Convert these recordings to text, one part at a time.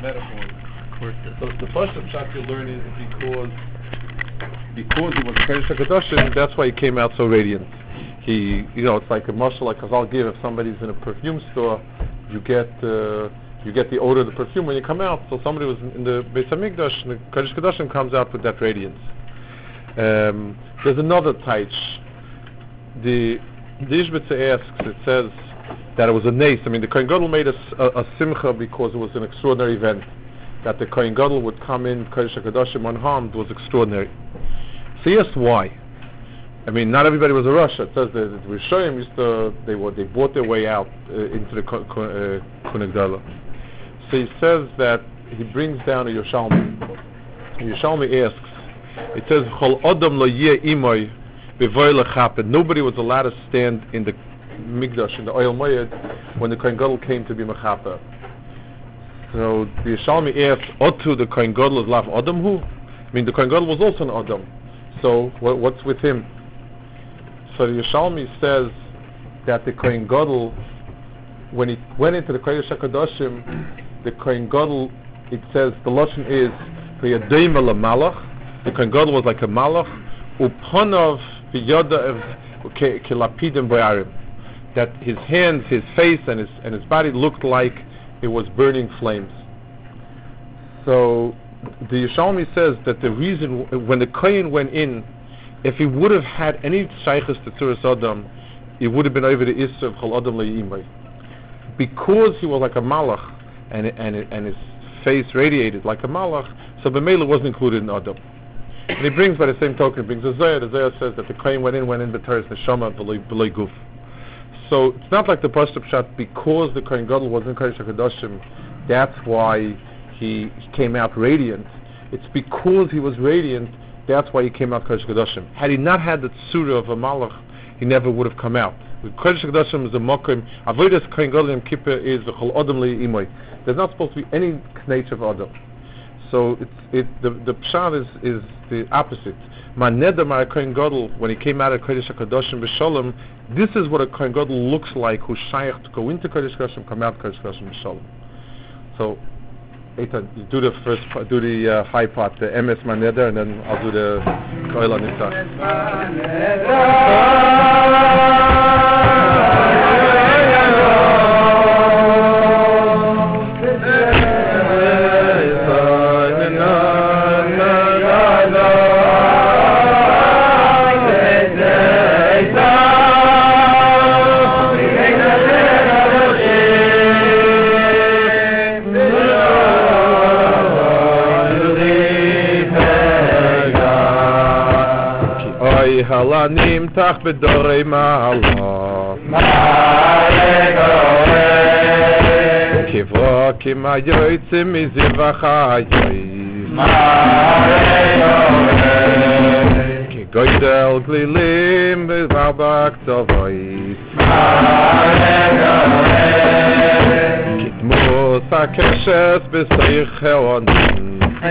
metaphors. So the first shot you're learning is because he was a Kodesh HaKadoshim, that's why he came out so radiant. It's like a marshal like Chazal give. If somebody's in a perfume store, you get the odor of the perfume when you come out. So somebody was in the Beis Hamikdash, and the Kodesh HaKadoshim comes out with that radiance. There's another taich. The Ishbitzer asks, it says that it was a nace. I mean, the Kohen Gadol made a simcha because it was an extraordinary event. That the Kohen Gadol would come in Kodesh HaKadoshim unharmed was extraordinary. So he asked why. I mean, not everybody was a Rasha. It says that the Rishonim they bought their way out into the Kohen Gadol. So he says that he brings down a Yerushalmi. Yerushalmi asks, it says, Chol Odom lo yeh imoy bevoy lechaper. Nobody was allowed to stand in the Mikdash, in the Oil Moed, when the Kohen Gadol came to be mechaper. So the Yerushalmi asks, Otu the Kohen Gadol is lav Odom hu? I mean, the Kohen Gadol was also an Odom. So what's with him? So the Yerushalmi says that the Kohen Gadol, when he went into the Kodesh HaKadoshim, the Kohen Gadol, it says, the Lashon is, V'yadeim el malach, the Kohen Gadol was like a malach, upanov v'yoda kelapidim bo'arim, that his hands, his face, and his body looked like it was burning flames. So the Yerushalmi says that the reason, when the Kohen went in, if he would have had any shaykhs to Tzuras Adam, it would have been over the Isser of Chol Adam Le'imay. Because he was like a malach, and his face radiated like a malach, so B'meila wasn't included in Adam. And he brings, by the same token, he brings a Zohar. The Zohar says that the Kohen went in B'teres Neshama B'lei Guf. So it's not like the Pashup Pshat, because the Kohen Gadol was in Kodesh HaKadoshim, that's why he came out radiant. It's because he was radiant, that's why he came out Kodesh HaKadoshim. Had he not had the tzura of a malach, he never would have come out. Kodesh HaKadoshim is a mokim. Avodas Kohen Gadol Yom Kippur is the Chol Adam Le'imay. There's not supposed to be any nature of Adam. So the pshat is the opposite. Maneder Mar Kohen Gadol, when he came out of Kodesh HaKadoshim b'Shalom, this is what a Kohen Gadol looks like, who's shaykh to go into Kodesh HaKadoshim, come out Kodesh HaKadoshim b'Shalom. So Eitan, you do the high part, the MS Maneder, and then I'll do the Koil Anisach. Halanim tach bedorei ma'ala Kivro kima yoytzim mizivach hayoyz Ki goydel glilim v'varbak tovoyz Kitmus hakeshes b'seich heonim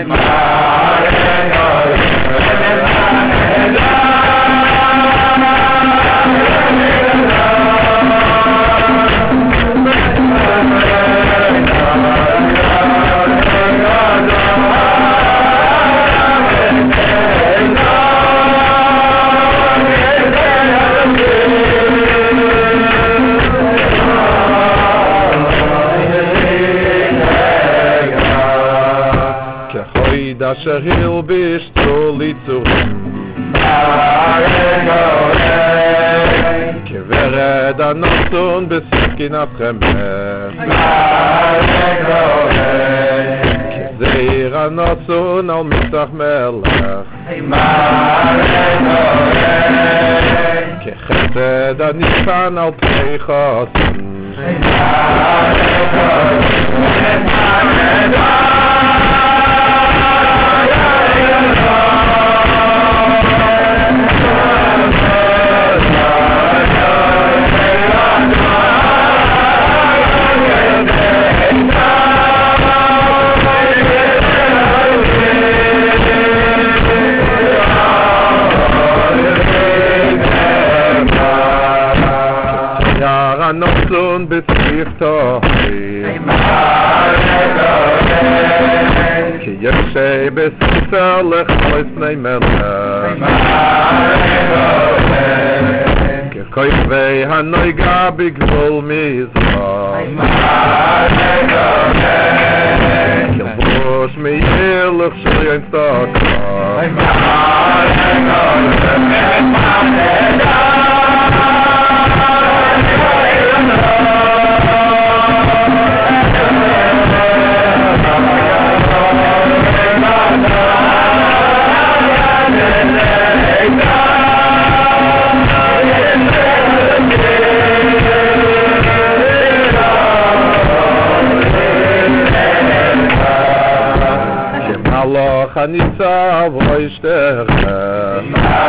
Asher hilbish tzolitzurim Kevered anoson b'skinat chemer Kezeir anoson al mitach melech Kechesed anishpan al pnei chosin nosun b'tziftochi Ki yoshe b'sifter lechol esnei melech Ki koivei hanoiga b'gvul mizrach Ki l'bush meyilach shel yon Malach hanitzav oishtechem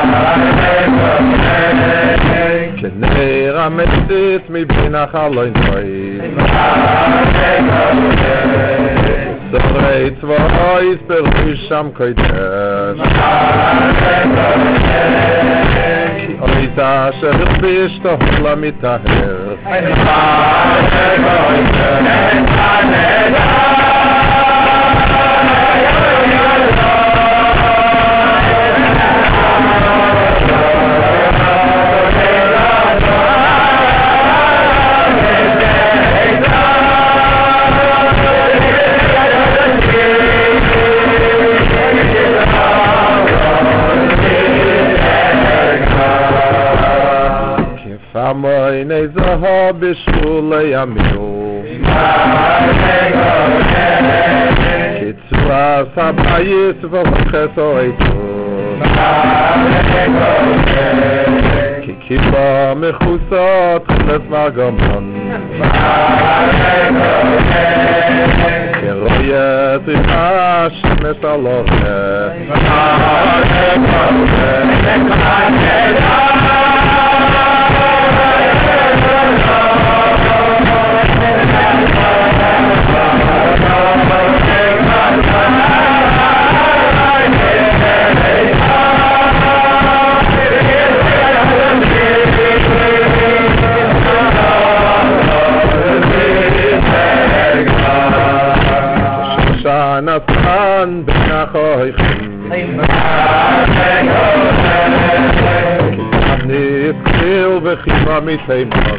K'neir hametzit mibin hachaloinoim Sorei tzvois perusham kodesh Ki oita asher bishto lamitaher Amoy nezaha b'shulei amiru Kitzuras habayis v'loches oitu Ki kipa mechusot chles margamon Ki royet icha shemesh aloreh Natan b'nachoichim Nitzil v'chima miteiman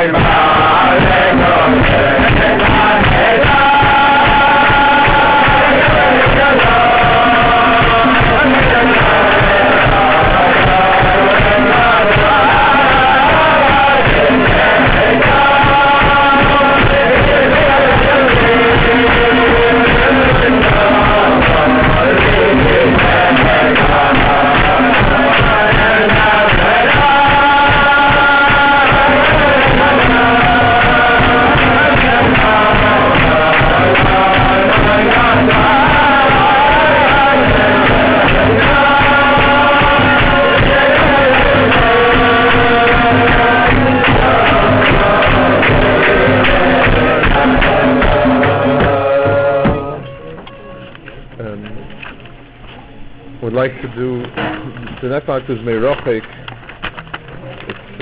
would like to do the next part is Meirochek. It's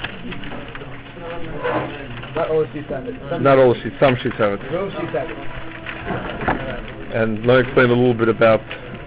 not all sheets have it. Not all sheets, some sheets have it. No sheets have it. And let me explain a little bit about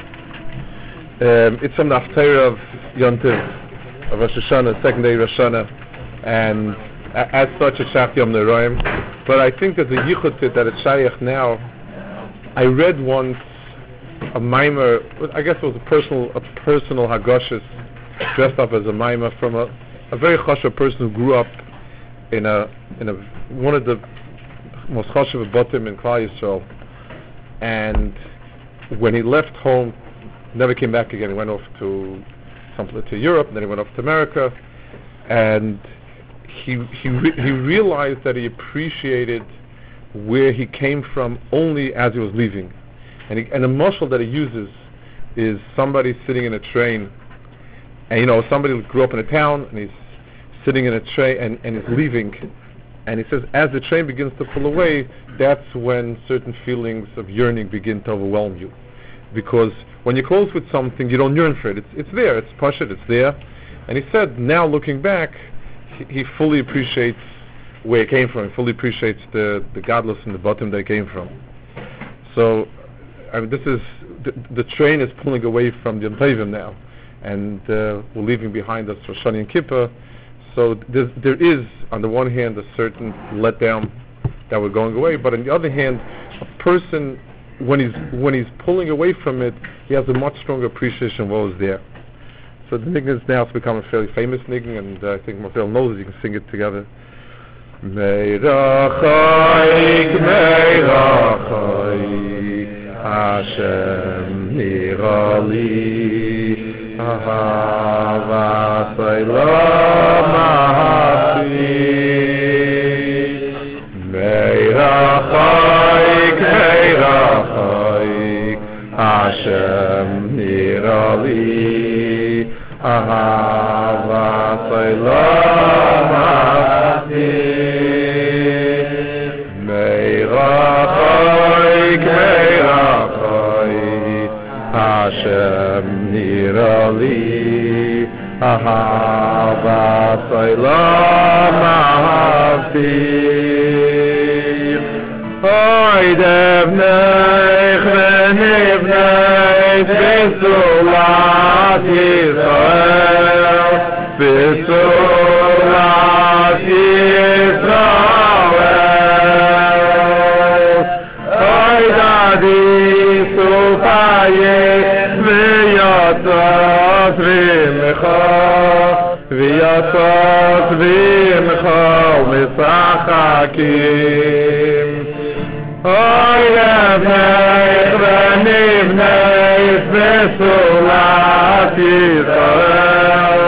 it's from the Haftarah of Yontiv of Rosh Hashanah, second day Rosh Hashanah, and as such it's Shach Yom Neroim. But I think that the yichud to it, that it's Shayach now. I read once a mimer, I guess it was a personal hagoshes dressed up as a mimer from a very chashuv person who grew up in one of the most chashuv botim in Klal Yisrael, and when he left home, never came back again. He went off to Europe, and then he went off to America, and he realized that he appreciated where he came from only as he was leaving. And the mashal that he uses is somebody sitting in a train, and somebody who grew up in a town, and he's sitting in a train and he's leaving, and he says as the train begins to pull away, that's when certain feelings of yearning begin to overwhelm you, because when you're close with something, you don't yearn for it. It's there, it's pashut, it's there. And he said now looking back, he fully appreciates where it came from. He fully appreciates the godless and the bottom they came from. So, this is the train is pulling away from the Yom Tovim now, and we're leaving behind us Rosh Hashanah and Kippur. So there is, on the one hand, a certain letdown that we're going away, but on the other hand, a person, when he's pulling away from it, he has a much stronger appreciation of what was there. So the niggin is now become a fairly famous niggin, and I think Marcel knows it. You can sing it together. Meirachaik, Meirachaik, Hashem nirali, Ahavas Elam Ahasi. Meirachaik, Meirachaik, Hashem nirali, Ahavas Elam Ahasi. Meirachaik, Meirachaik, Hashem nirali, Ahavas Elam Ahasi. Oy devnech v'nivnech b'sulat Yisrael, b'sulat Yisrael. Oy dadisu payeh v'yatzot v'imcha, v'yatzot v'imcha v'sachakim. Oy devnech v'nivnech b'sulat Yisrael,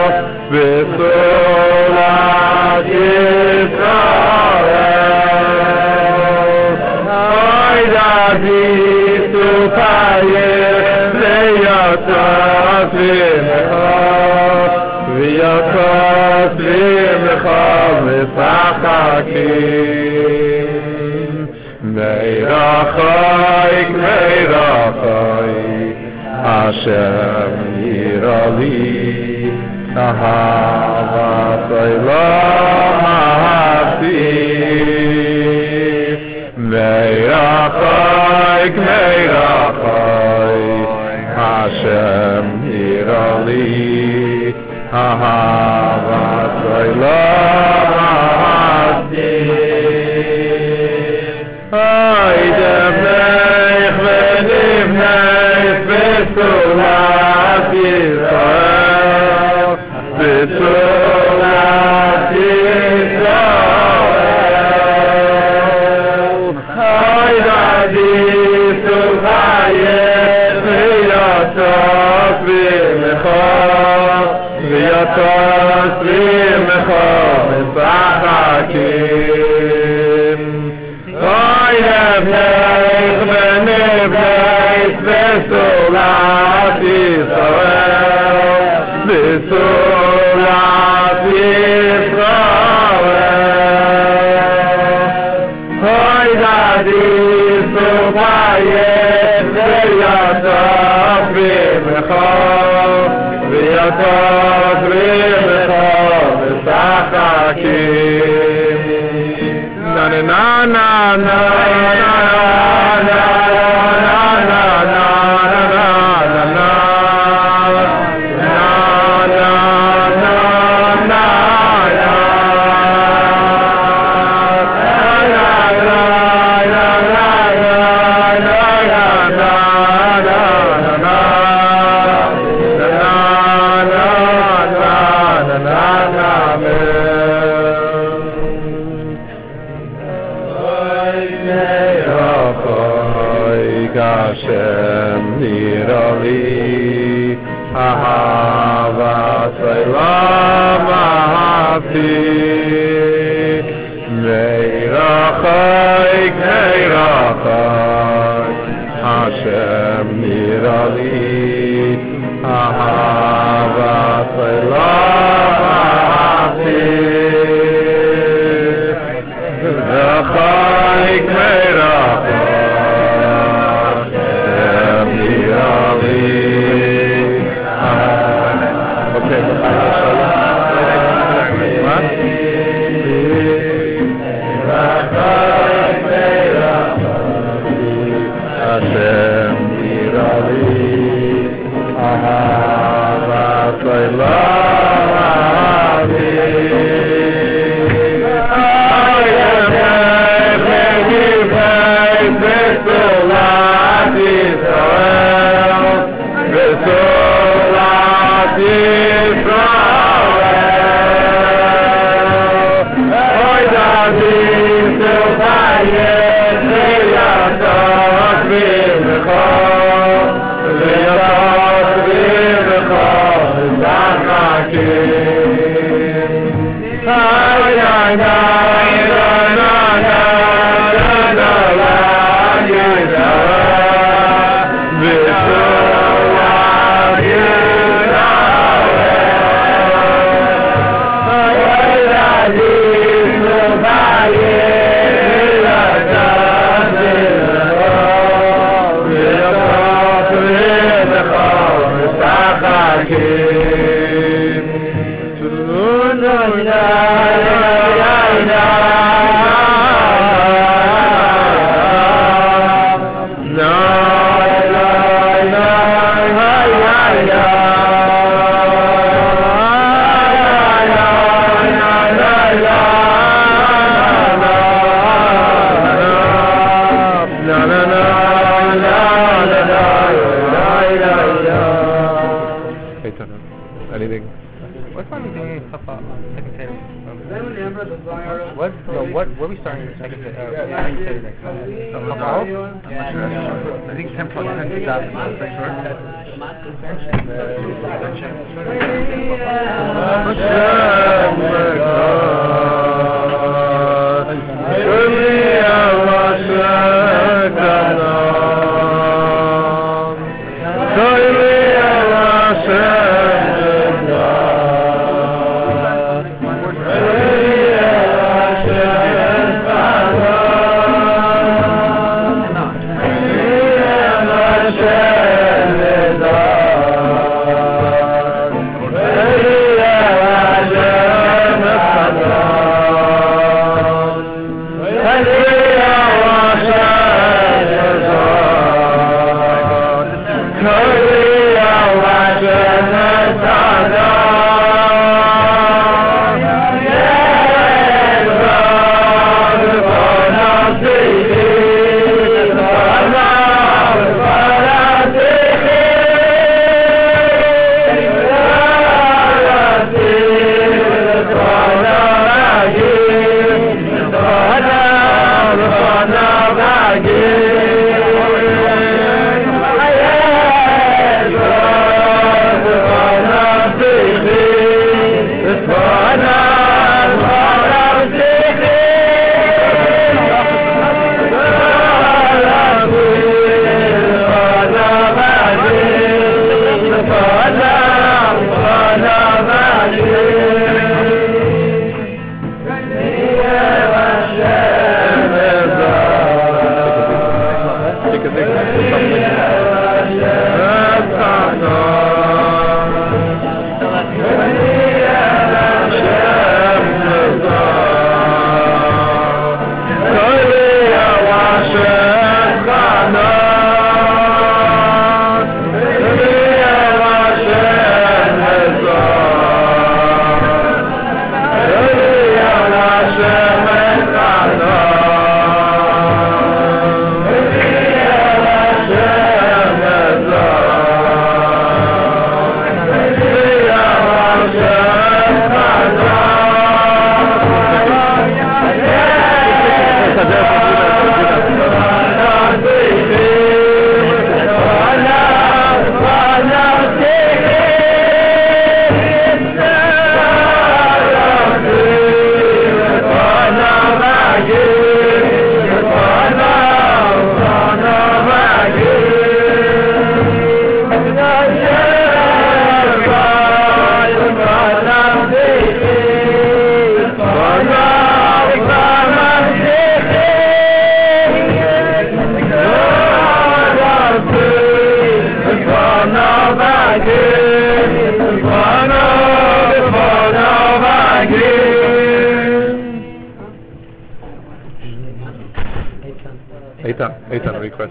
b'sulat Yisrael. Oy dadisu payeh v'yatzot v'imcha, v'yatzot v'imcha v'sachakim. Meirachaik, Meirachaik, Hashem nirali, Ahavas Elam Ahasi. Meirachaik, Meirachaik, Hashem nirali, Ahavas Elam Ahasi. Oy devnech v'nivnech b'sulat Yisrael, b'sulat Yisrael. Oy dadisu payeh v'yatzot v'imcha, v'yatzot v'imcha v'sachakim. Oy devnech v'nivnech b'sulat Yisrael, b'sulat Yisrael. Oy dadisu payeh v'yatzot v'imcha, v'yatzot v'imcha v'sachakim. Na na na na na na Amen. So what are we starting with? Wednesday next time? I think 10 plus 10 is that. Eitan request.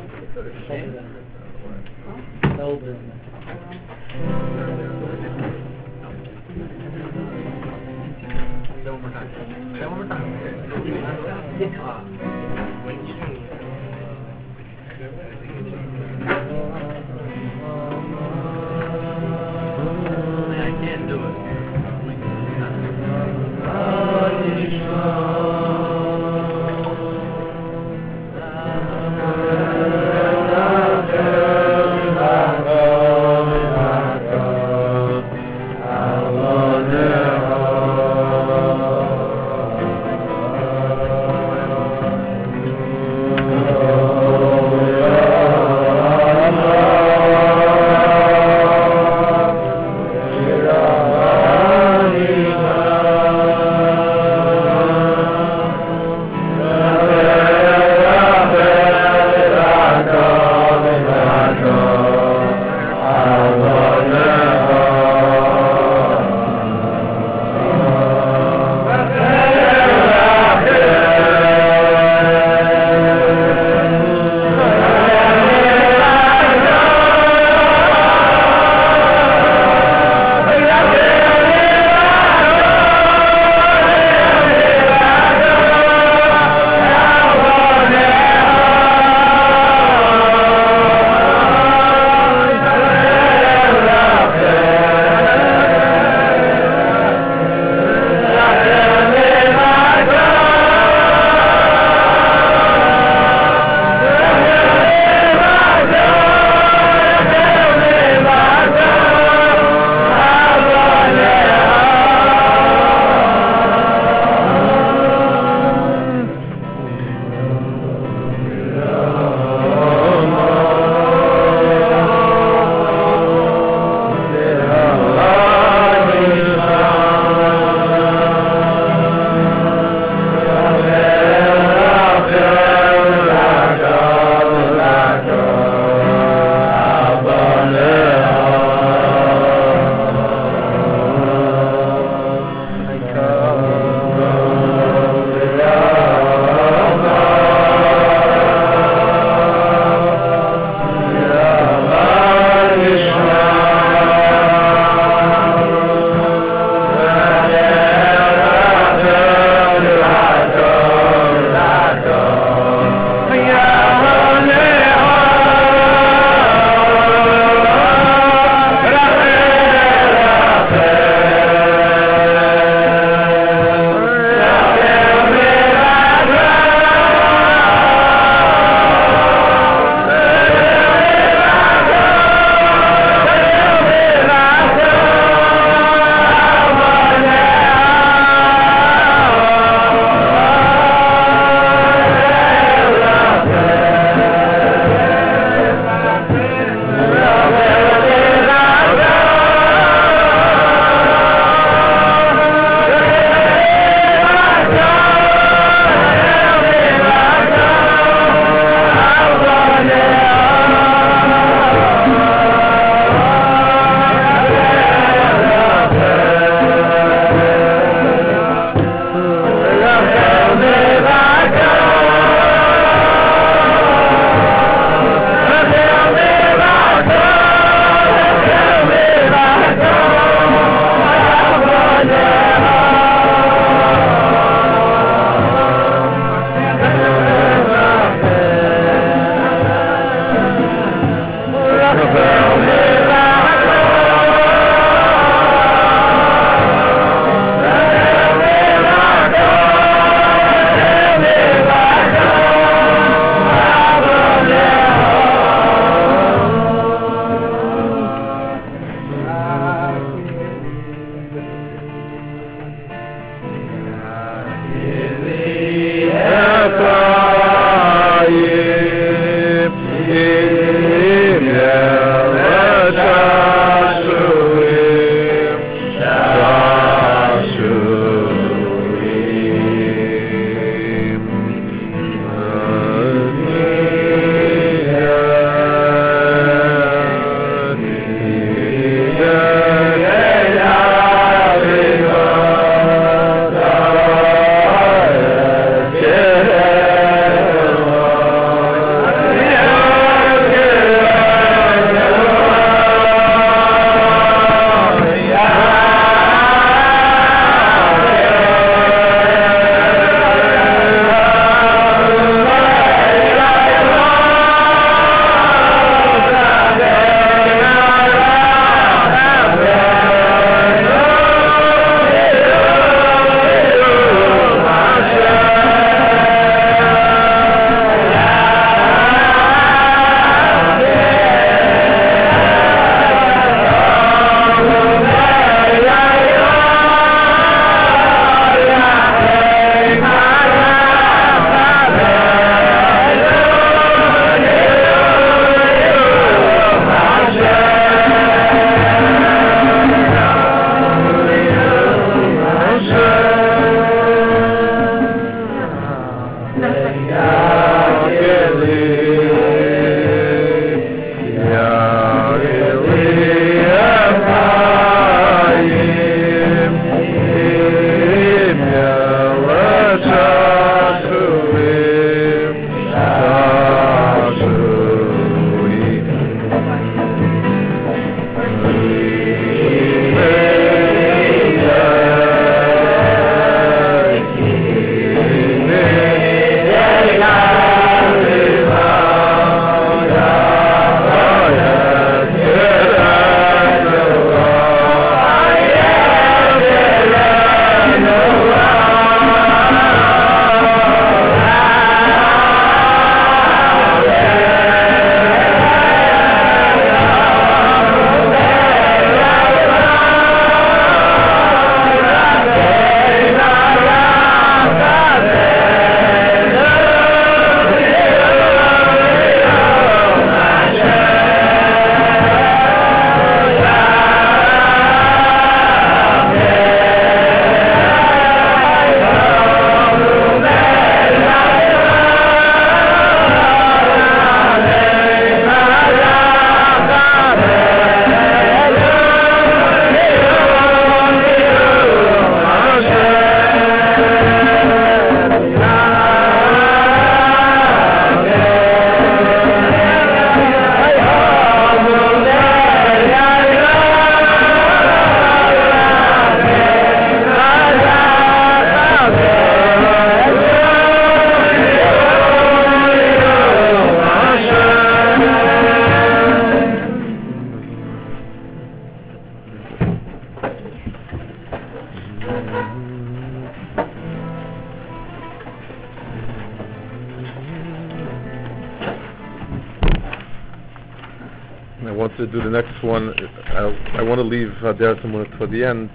I want to do the next one. I want to leave there for the end.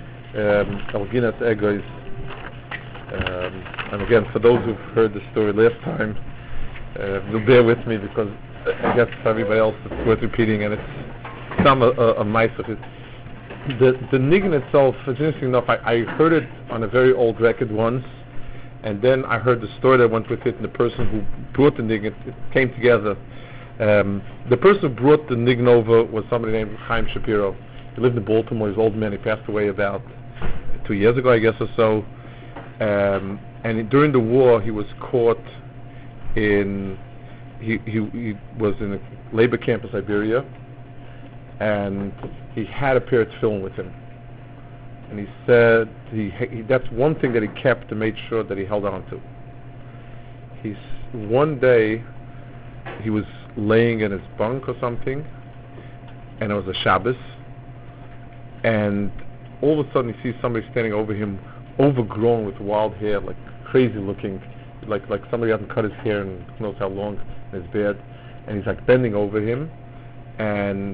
Alginat Egois. And again, for those who've heard the story last time, you'll bear with me because I guess for everybody else it's worth repeating, and it's some a mice of it. The niggin itself is interesting enough. I heard it on a very old record once, and then I heard the story that went with it, and the person who brought the niggin, it came together. The person who brought the niggin over was somebody named Chaim Shapiro. He lived in Baltimore. He's an old man. He passed away about 2 years ago, I guess, or so. And during the war, he was caught in. He was in a labor camp in Siberia, and he had a pair of tefillin with him. And he said that's one thing that he kept and made sure that he held on to. One day he was laying in his bunk or something, and it was a Shabbos, and all of a sudden he sees somebody standing over him, overgrown with wild hair, like crazy looking, like somebody hasn't cut his hair and who knows how long in his beard, and he's like bending over him, and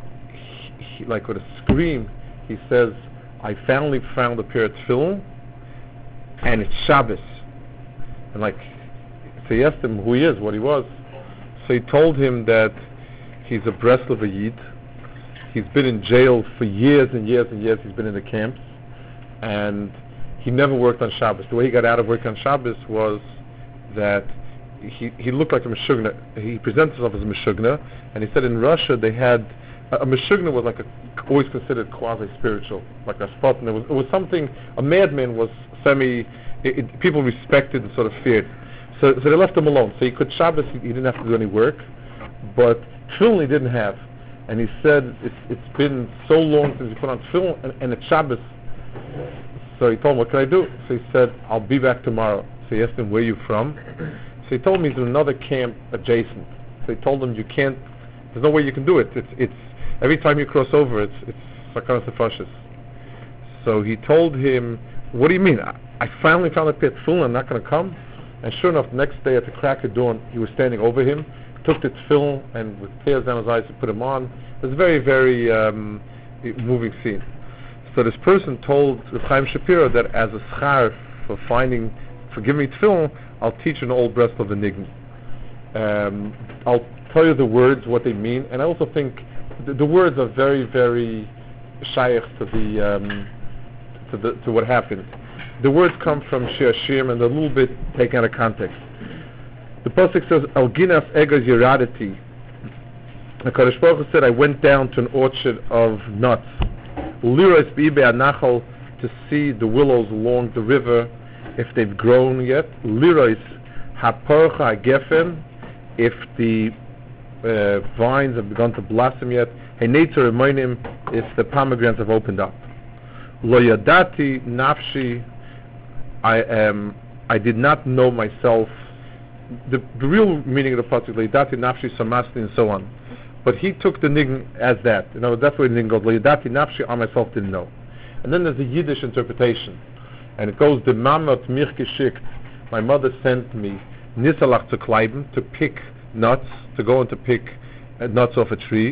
he like with a scream, he says, "I finally found a pair of tefillin, and it's Shabbos." And like, so he asked him who he is, what he was. So he told him that he's a Breslover Yid. He's been in jail for years and years and years. He's been in the camps, and he never worked on Shabbos. The way he got out of work on Shabbos was that he looked like a Meshugna. He presented himself as a Meshugna, and he said in Russia they had a Meshugna was like always considered quasi-spiritual, like a spot, and it was something. A madman was people respected and sort of feared. So they left him alone. So he could Shabbos. He didn't have to do any work, but tefillin he didn't have. And he said it's been so long since he put on tefillin, and it's Shabbos. So he told him, "What can I do?" So he said, "I'll be back tomorrow." So he asked him, "Where are you from?" So he told me he's in another camp adjacent. So he told him, "You can't. There's no way you can do it. It's every time you cross over, it's sakanas nefashos." So he told him, "What do you mean? I finally found a pair of tefillin. I'm not going to come." And sure enough, the next day at the crack of dawn, he was standing over him, took the tefillin, and with tears down his eyes, he put him on. It was a very, very moving scene. So this person told Reb Chaim Shapiro that as a schar for giving me tefillin, I'll teach an old Breslover niggin. I'll tell you the words, what they mean, and I also think the words are very, very shaykh to what happened. The words come from Shir Hashirim and they're a little bit taken out of context. The pasuk says, "Al ginas egas yiradati." The Kadosh Baruch Hu said, "I went down to an orchard of nuts, liros b'ibe anachal, to see the willows along the river, if they've grown yet. Liros haporcha gefen, if the vines have begun to blossom yet. Heinetzor emoinim, if the pomegranates have opened up. Lo yadati nafshi, I did not know myself." The real meaning of the pasuk, Lo yadati nafshi samasti, and so on. But he took the nigun as that. You know, that's where the nigun goes. Lo yadati nafshi, I myself didn't know. And then there's a Yiddish interpretation, and it goes, "The mamot mich geschickt." My mother sent me nisalach zu kleiben, to pick nuts, to go and to pick nuts off a tree.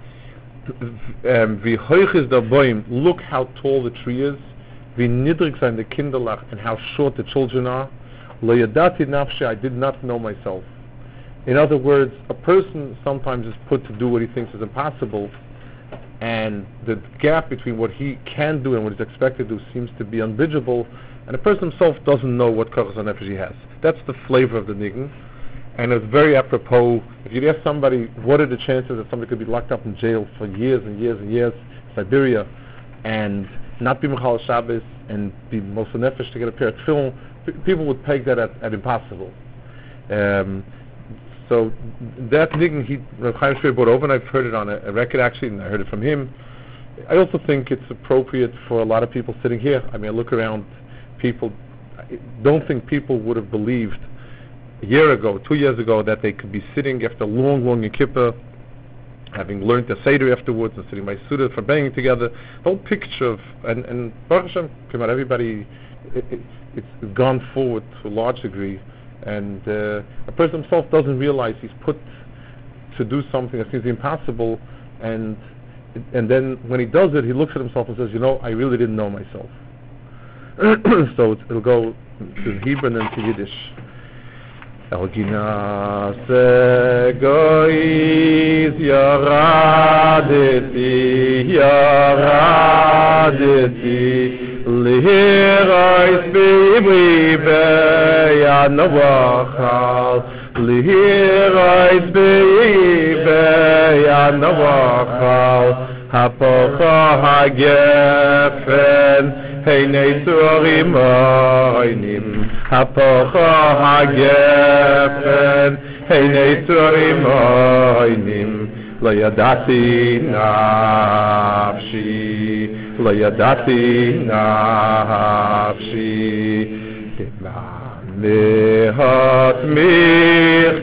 Wie hoch is der Baum? Look how tall the tree is. Wie niedrig sind die Kinderlach, and how short the children are. Lo yadati nafshi, I did not know myself. In other words, a person sometimes is put to do what he thinks is impossible, and the gap between what he can do and what he's expected to do seems to be unbridgeable, and the person himself doesn't know what kochas hanefesh he has. That's the flavor of the nigun, and it's very apropos. If you'd ask somebody, what are the chances that somebody could be locked up in jail for years and years and years, Siberia, and not be Mechal Shabbos, and be Moser Nefesh to get a pair of tefillin, people would peg that at impossible. So that nigun Rav Chaim Shver brought over, and I've heard it on a record actually, and I heard it from him. I also think it's appropriate for a lot of people sitting here. I mean, I look around, people, I don't think people would have believed a year ago, 2 years ago, that they could be sitting after a long Yom Kippur, having learned the Seder afterwards, and sitting by Suda for banging together. The whole picture of, and Baruch Hashem, everybody, it's gone forward to a large degree. And a person himself doesn't realize he's put to do something that seems impossible, and then when he does it, he looks at himself and says, "You know, I really didn't know myself." So it'll go to Hebrew and then to Yiddish. El ginas gois yaradeti Lihirais b'ibri be'yanavachal Lihirais b'ibri be'yanavachal Hapocha hagefen Heinei tzorim oinim Hapocha hagefen Heinei tzorim oinim Lo yadati nafshi Lo yadati nafshi Hat mich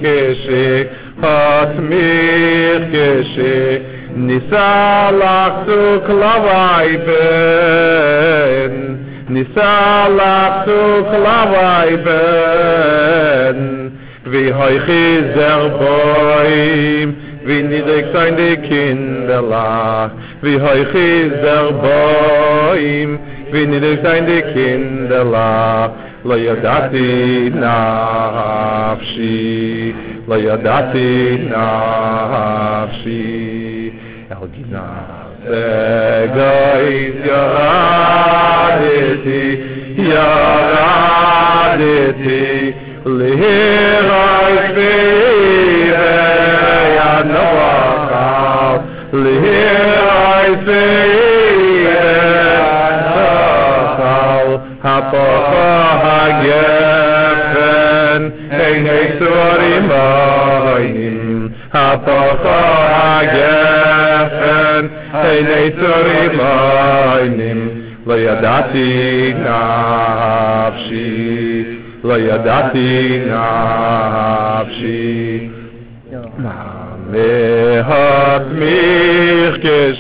geschickt Nisa lach zu klavai ben Nisa lach zu klavai ben Wie hoch ist der Bäum Wie niedrig sein die Kinderlach Wie hoch ist der Bäum Wie niedrig sein die Kinderlach Lo yadati nafshi Lo yadati nafshi El ginas gois yaradeti Lihirais be'yanavachal Lihirais be'yanavachal Hapocha hagefen Heinei tzorim oinim Hapocha hagefen Heinei tzorim oinim Lo yadati nafshi Lo yadati nafshi Hat mich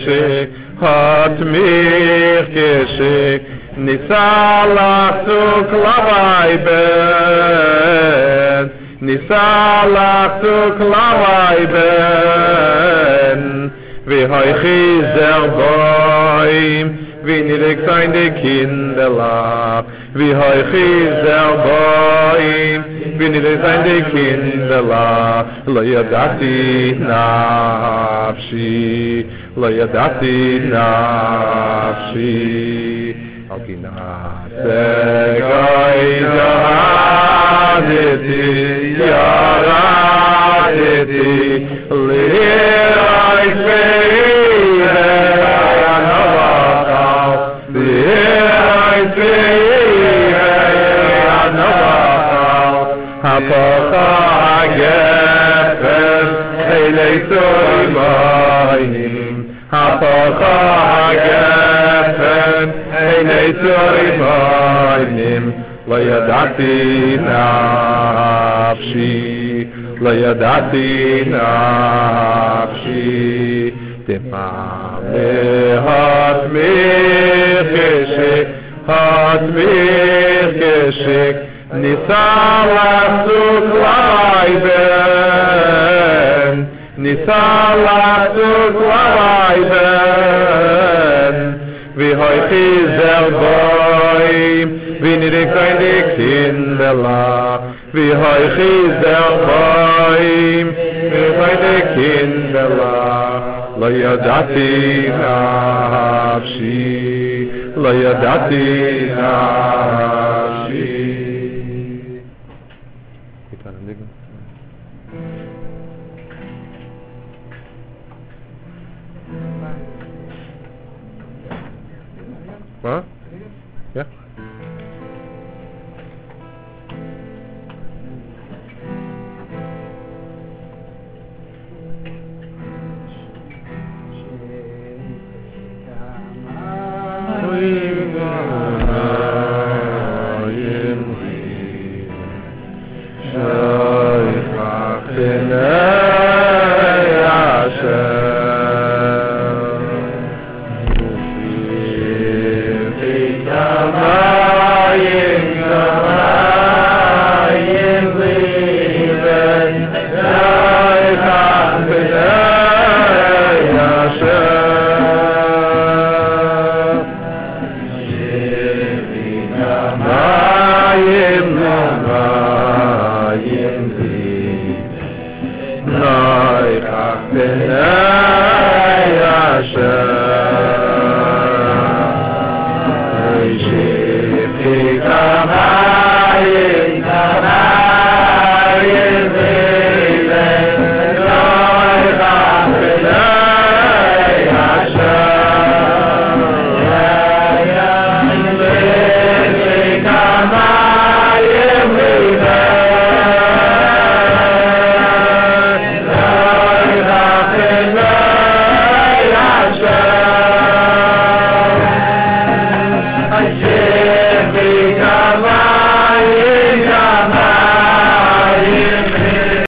geschickt Nisalach zu klavai ben Nisalach zu klavai ben Wie hoch ist der Bäum Wie niedrig sein die Kinderlach Wie hoch ist der Bäum Wie niedrig sein die Kinderlach Lo yadati nafshi Lo yadati nafshi Al ginas gois yaradeti Hapocha hagefen Eilei Tzorimayim Hapocha hagefen Eilei Tzorimayim Lo yadati nafshi Temame hatmir keshik Nisal asuk layben Vihoy chizel boim Vinirik reinik hindela Vihoy chizel boim Vinirik hindela Lo yadati nafshi Huh? Yeah. B'nai